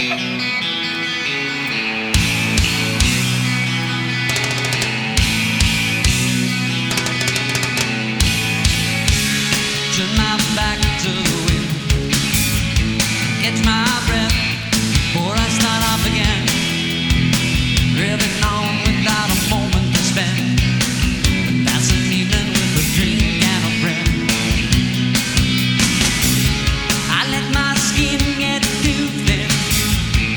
Turn my back to the wind, catch my breath before I start off again. Driving on without a moment to spend, but that's an evening with a drink and a friend. I let my skin get too thin,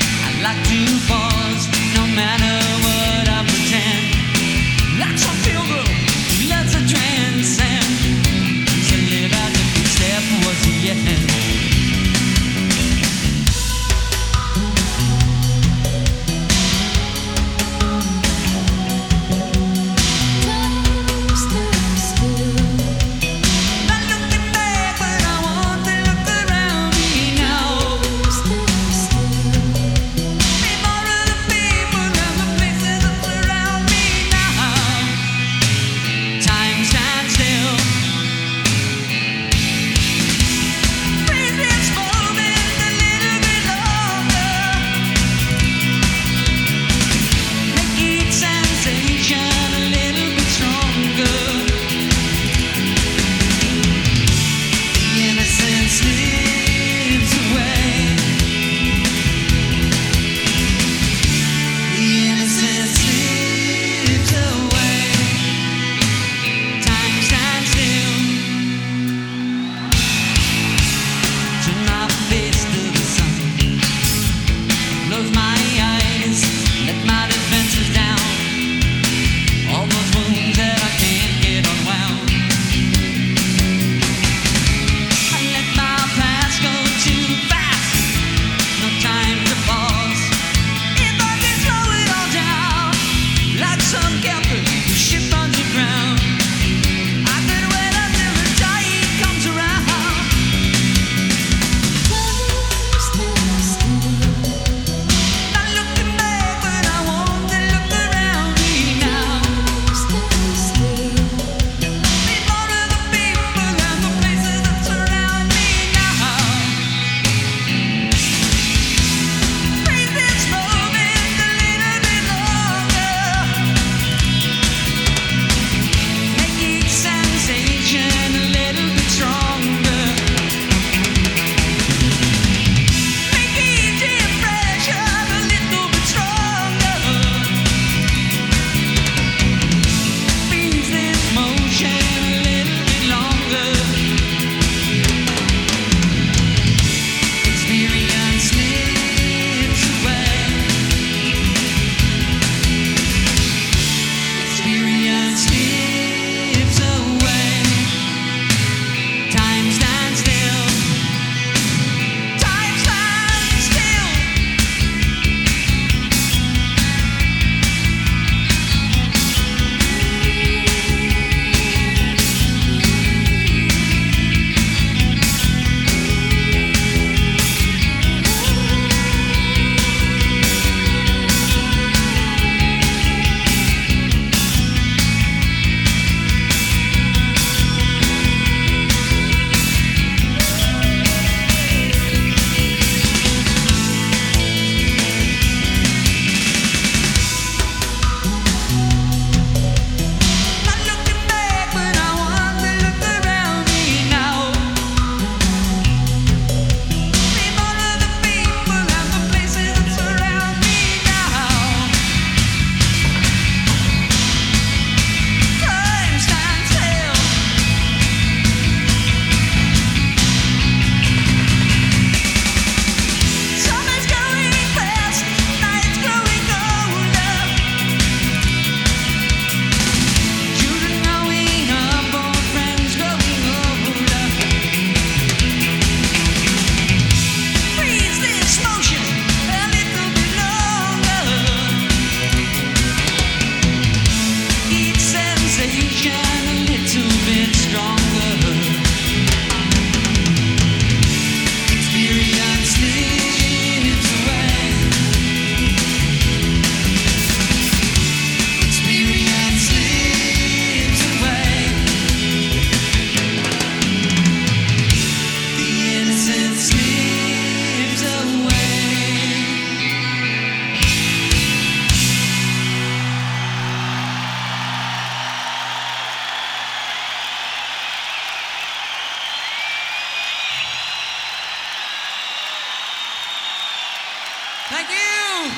Thank you.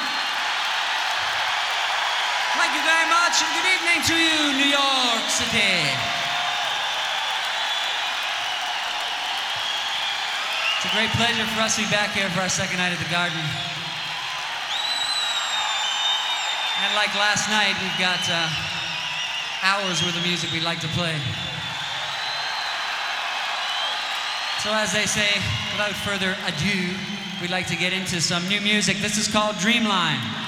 Thank you very much, and good evening to you, New York City. It's a great pleasure for us to be back here for our second night at the Garden. And like last night, we've got hours worth of music we'd like to play. So as they say, without further ado, we'd like to get into some new music. This is called Dreamline.